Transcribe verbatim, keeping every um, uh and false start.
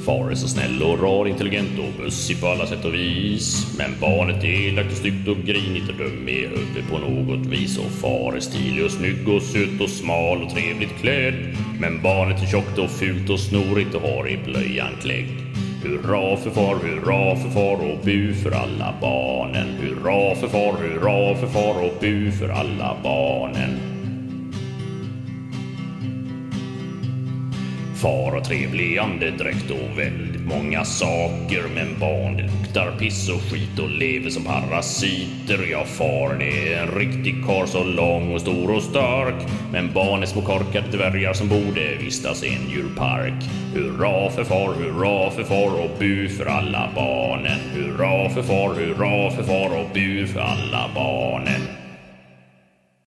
Far är så snäll och rar, intelligent och bussig på alla sätt och vis. Men barnet är elakt och styggt och grinigt och dum i huvudet på något vis. Och far är stilig och snygg och söt och smal och trevligt klädd. Men barnet är tjockt och fult och snorigt och har i blöjan klägg. Hurra för far, hurra för far och bu för alla barnen. Hurra för far, hurra för far och bu för alla barnen. Far har trevlig andedräkt och väldigt många saker. Men barn det luktar piss och skit och lever som parasiter. Ja, faren är en riktig karl, så lång och stor och stark. Men barn är små korkade dvärgar som borde vistas i en djurpark. Hurra för far, hurra för far och bu för alla barnen. Hurra för far, hurra för far och bu för alla barnen.